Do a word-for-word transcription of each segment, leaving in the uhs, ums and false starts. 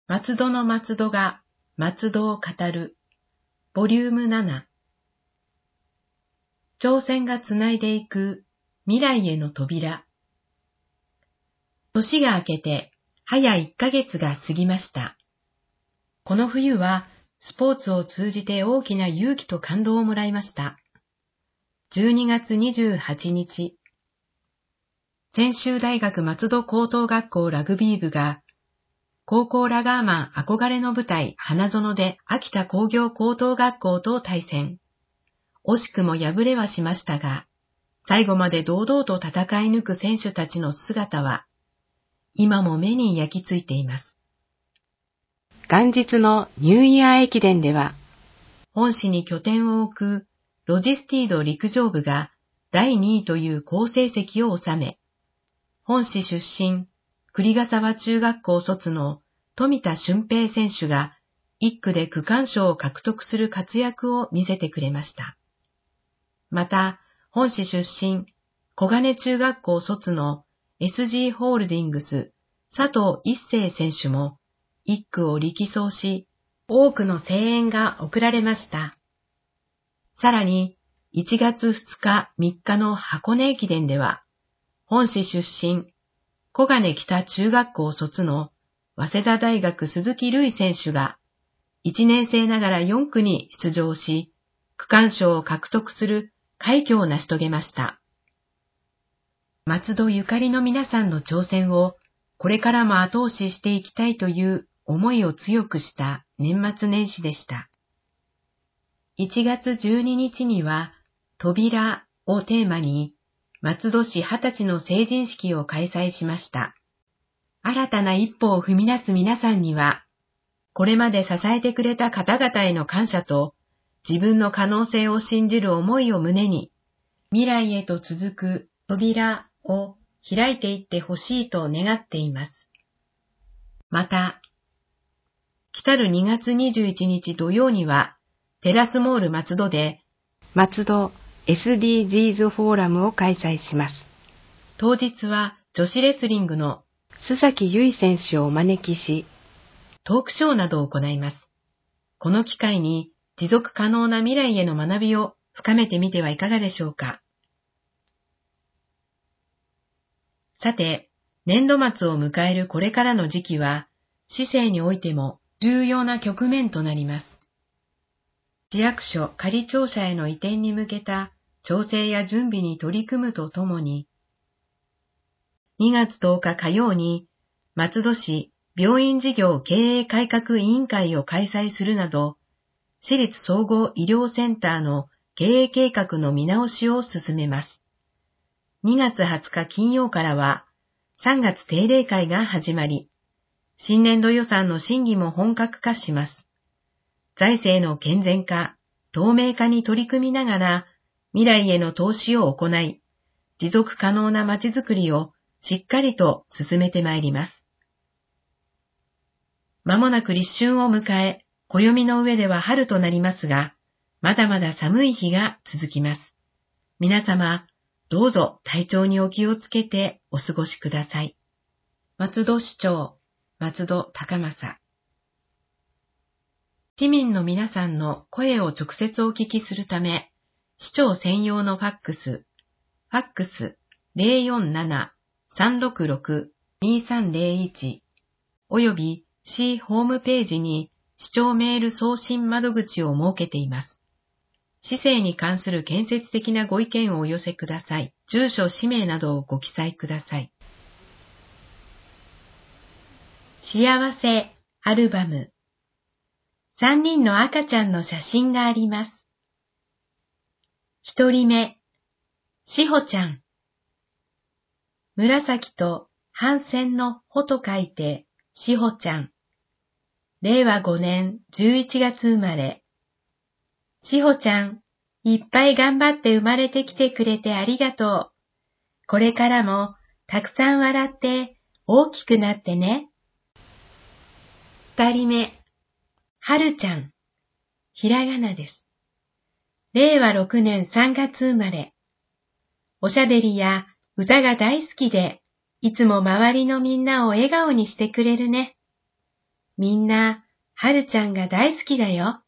松戸の松戸が松戸を語る。ボリュームなな。挑戦がつないでいく未来への扉。年が明けて早いっかげつが過ぎました。この冬はスポーツを通じて大きな勇気と感動をもらいました。じゅうにがつにじゅうはちにち、専修大学松戸高等学校ラグビー部が高校ラガーマン憧れの舞台花園で秋田工業高等学校と対戦。惜しくも敗れはしましたが、最後まで堂々と戦い抜く選手たちの姿は、今も目に焼き付いています。元日のニューイヤー駅伝では、本市に拠点を置くロジスティード陸上部がだいにいという好成績を収め、本市出身、栗ヶ沢中学校卒の富田俊平選手がいっくで区間賞を獲得する活躍を見せてくれました。また、本市出身、小金中学校卒の エスジー ホールディングス佐藤一世選手もいっくを力走し、多くの声援が送られました。さらに、いちがつふつかみっかの箱根駅伝では、本市出身、小金北中学校卒の早稲田大学鈴木瑠衣選手がいちねん生ながらよんくに出場し、区間賞を獲得する快挙を成し遂げました。松戸ゆかりの皆さんの挑戦をこれからも後押ししていきたいという思いを強くした年末年始でした。いちがつじゅうににちには扉をテーマに松戸市はたちの成人式を開催しました。新たな一歩を踏み出す皆さんには、これまで支えてくれた方々への感謝と、自分の可能性を信じる思いを胸に、未来へと続く扉を開いていってほしいと願っています。また、来たるにがつにじゅういちにち土曜には、テラスモール松戸で、松戸 エスディージーズ フォーラムを開催します。当日は女子レスリングの須崎優衣選手をお招きし、トークショーなどを行います。この機会に持続可能な未来への学びを深めてみてはいかがでしょうか。さて、年度末を迎えるこれからの時期は、市政においても重要な局面となります。市役所仮庁舎への移転に向けた調整や準備に取り組むとともに、にがつとおか火曜に松戸市病院事業経営改革委員会を開催するなど、市立総合医療センターの経営計画の見直しを進めます。にがつはつか金曜からはさんがつ定例会が始まり、新年度予算の審議も本格化します。財政の健全化、透明化に取り組みながら未来への投資を行い、持続可能なまちづくりをしっかりと進めてまいります。まもなく立春を迎え、暦の上では春となりますが、まだまだ寒い日が続きます。皆様、どうぞ体調にお気をつけてお過ごしください。松戸市長、松戸高正。市民の皆さんの声を直接お聞きするため、市長専用のファックス、ファックス ゼロよんなな さんろくろく にさんゼロいち および市ホームページに市長メール送信窓口を設けています。市政に関する建設的なご意見をお寄せください。住所、氏名などをご記載ください。幸せアルバム。さんにんの赤ちゃんの写真があります。ひとりめ、しほちゃん。紫と帆船のほと書いて、しほちゃん。れいわごねんじゅういちがつ生まれ。しほちゃん、いっぱい頑張って生まれてきてくれてありがとう。これからもたくさん笑って大きくなってね。二人目、はるちゃん。ひらがなです。れいわろくねんさんがつ生まれ。おしゃべりや歌が大好きで、いつも周りのみんなを笑顔にしてくれるね。 みんな、はるちゃんが大好きだよ。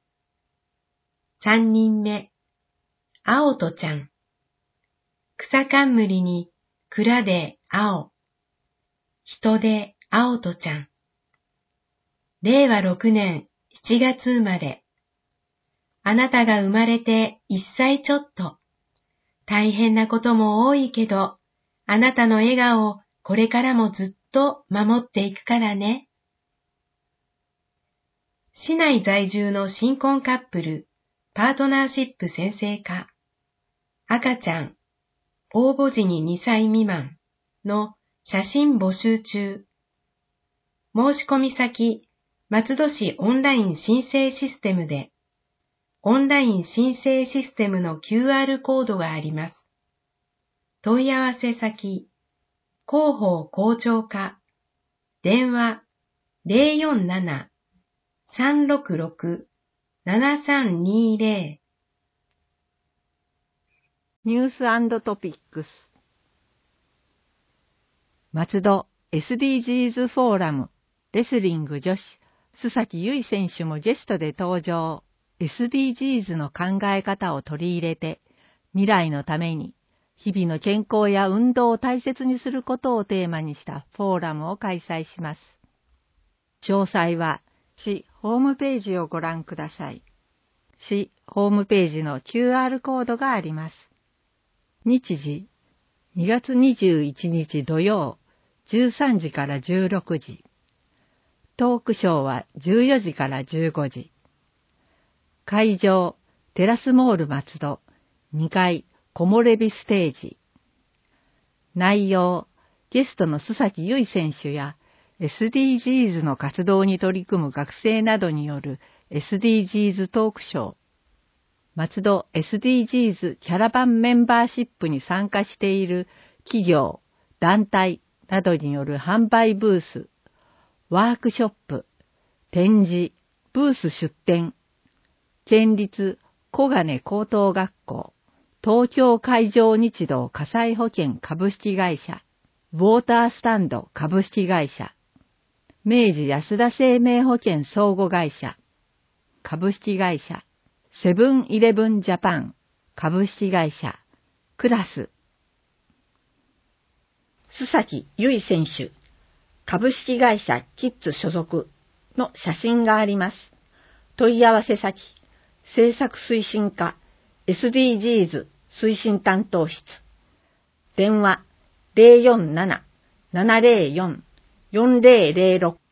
三人目、あおとちゃん。草冠に蔵で青。人であおとちゃん。れいわろくねんしちがつ生まれ。あなたが生まれて一歳ちょっと。大変なことも多いけど、あなたの笑顔をこれからもずっと守っていくからね。市内在住の新婚カップル、パートナーシップ宣誓課。赤ちゃん、応募時ににさい未満の写真募集中。申し込み先、松戸市オンライン申請システムで、オンライン申請システムの キューアール コードがあります。問い合わせ先、広報校長課、電話 ゼロよんなな さんろくろく ななさんにゼロ。 ニュース&トピックス。松戸 エスディージーズ フォーラムレスリング女子須崎優衣選手もゲストで登場。エスディージーズ の考え方を取り入れて未来のために日々の健康や運動を大切にすることをテーマにしたフォーラムを開催します。詳細は市ホームページをご覧ください。市ホームページの キューアール コードがあります。日時にがつにじゅういちにち土曜じゅうさんじからじゅうろくじ。トークショーはじゅうよじからじゅうごじ。会場テラスモール松戸にかい木漏れ日ステージ。内容ゲストの須崎優衣選手や エスディージーズ の活動に取り組む学生などによる エスディージーズ トークショー。松戸 エスディージーズ キャラバンメンバーシップに参加している企業、団体などによる販売ブース、ワークショップ、展示、ブース出展、県立小金高等学校、東京海上日動火災保険株式会社、ウォータースタンド株式会社、明治安田生命保険相互会社、株式会社、セブンイレブンジャパン株式会社クラス。須崎優衣選手株式会社キッズ所属の写真があります。問い合わせ先政策推進課 エスディージーズ 推進担当室。電話 ゼロよんなな ななゼロよん よんゼロゼロろく。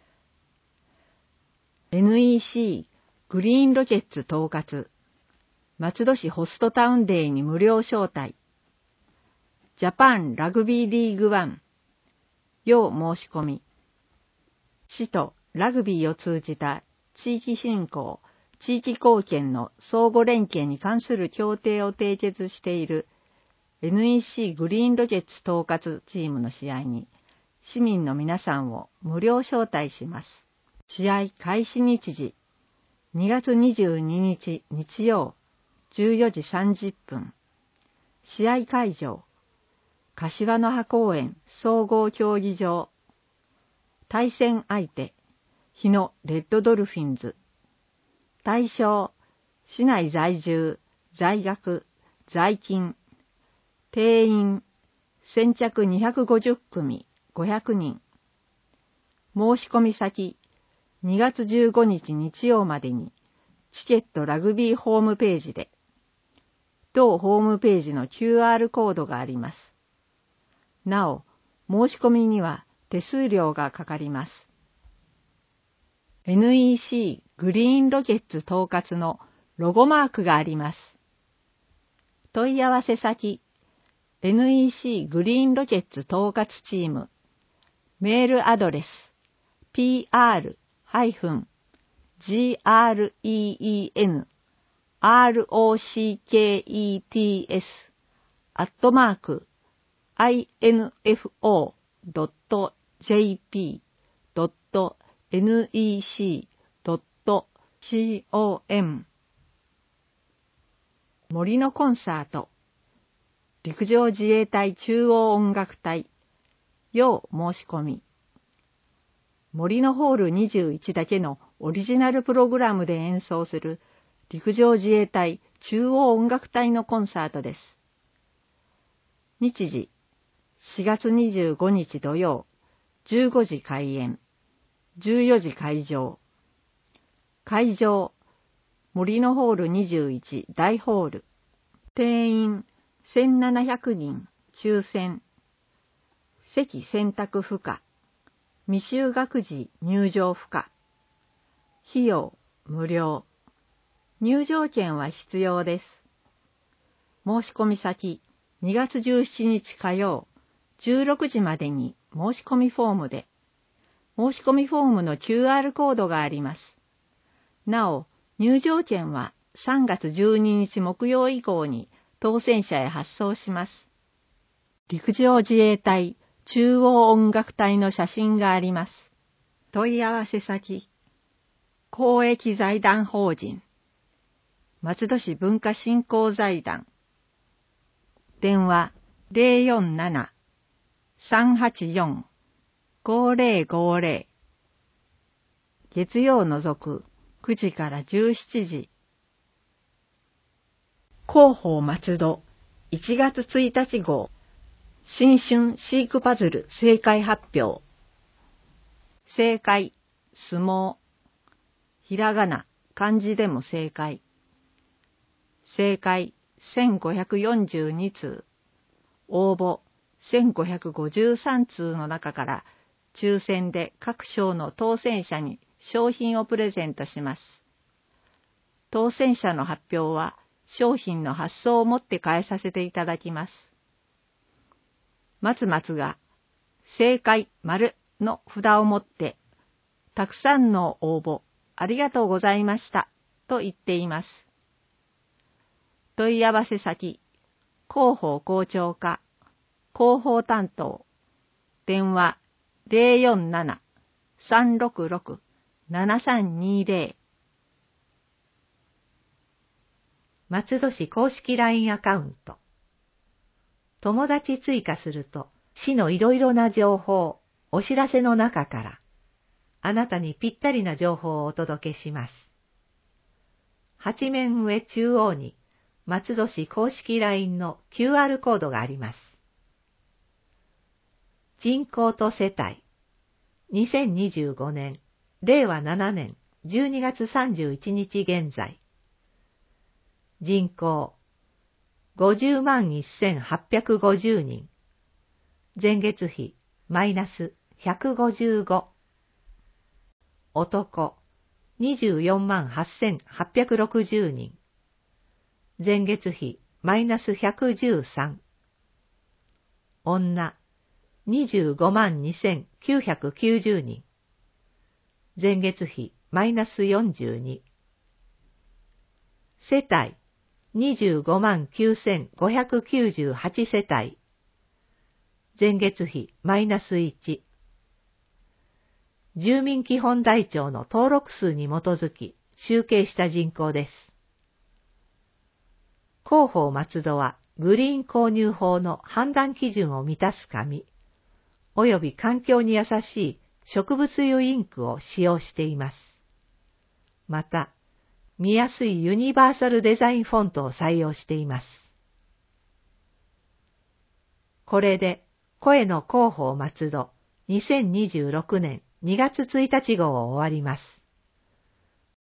エヌイーシーグリーンロケッツ統括松戸市ホストタウンデーに無料招待。ジャパンラグビーリーグワン要申し込み。市とラグビーを通じた地域振興、地域貢献の相互連携に関する協定を締結している エヌイーシー グリーンロケッツ統括チームの試合に市民の皆さんを無料招待します。試合開始日時にがつにじゅうににち日曜じゅうよじさんじゅっぷん。試合会場柏の葉公園総合競技場。対戦相手日野レッドドルフィンズ。対象市内在住在学在勤。定員先着にひゃくごじゅっくみごひゃくにん。申し込み先にがつじゅうごにち日曜までにチケットラグビーホームページで。同ホームページの キューアール コードがあります。なお、申し込みには手数料がかかります。エヌイーシー グリーンロケッツ統括のロゴマークがあります。問い合わせ先 エヌイーシー グリーンロケッツ統括チーム。メールアドレス ピーアール ジーアールイーイーエヌ アールオーシーケーイーティーエス アットマーク アイエヌエフオー ドット ジェーピー ドット エヌイーシー ドット コム。 森のコンサート陸上自衛隊中央音楽隊要申し込み。 森のホールにじゅういちだけのオリジナルプログラムで演奏する陸上自衛隊中央音楽隊のコンサートです。日時、しがつにじゅうごにち土曜、じゅうごじ開演、じゅうよじ会場。会場、森のホールにじゅういち大ホール。定員せんななひゃくにん、抽選。席選択不可。未就学児入場不可。費用無料。入場券は必要です。申し込み先、にがつじゅうしちにち火曜、じゅうろくじまでに申し込みフォームで、申し込みフォームの キューアール コードがあります。なお、入場券はさんがつじゅうににち木曜以降に当選者へ発送します。陸上自衛隊中央音楽隊の写真があります。問い合わせ先、公益財団法人、松戸市文化振興財団。電話 ゼロよんなな さんはちよん ごゼロごゼロ。月曜除くくじからじゅうしちじ。広報松戸いちがつついたち号新春飼育パズル正解発表。正解、相撲。ひらがな、漢字でも正解。正解、せんごひゃくよんじゅうにつう。応募、せんごひゃくごじゅうさんつうの中から、抽選で各賞の当選者に商品をプレゼントします。当選者の発表は、商品の発送をもって返させていただきます。松松が、正解丸の札を持って、たくさんの応募ありがとうございましたと言っています。問い合わせ先、広報校長課、広報担当、電話 ゼロよんなな さんろくろく ななさんにゼロ。 松戸市公式 ライン アカウント。友達追加すると、市のいろいろな情報、お知らせの中から、あなたにぴったりな情報をお届けします。八面上中央に、松戸市公式 ライン の キューアール コードがあります。人口と世帯。にせんにじゅうごねん、れいわななねんじゅうにがつさんじゅういちにち現在。人口ごじゅうまんせんはっぴゃくごじゅうにん。前月比マイナスひゃくごじゅうご。男にじゅうよんまんはっせんはっぴゃくろくじゅうにん。前月比マイナスひゃくじゅうさん。女にじゅうごまんにせんきゅうひゃくきゅうじゅうにん。前月比マイナスよんじゅうに。世帯にじゅうごまんきゅうせんごひゃくきゅうじゅうはち世帯。前月比マイナスいち。住民基本台帳の登録数に基づき集計した人口です。広報松戸はグリーン購入法の判断基準を満たす紙、および環境に優しい植物油インクを使用しています。また、見やすいユニバーサルデザインフォントを採用しています。これで、声の広報松戸にせんにじゅうろくねんにがつついたち号を終わります。